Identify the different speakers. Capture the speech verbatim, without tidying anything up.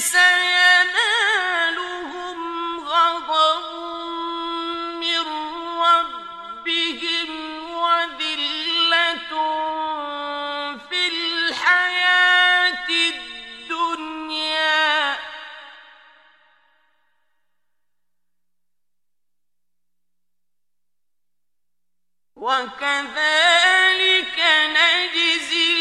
Speaker 1: سينالهم غضب من ربهم وذلة في الحياة الدنيا وكذلك نجزي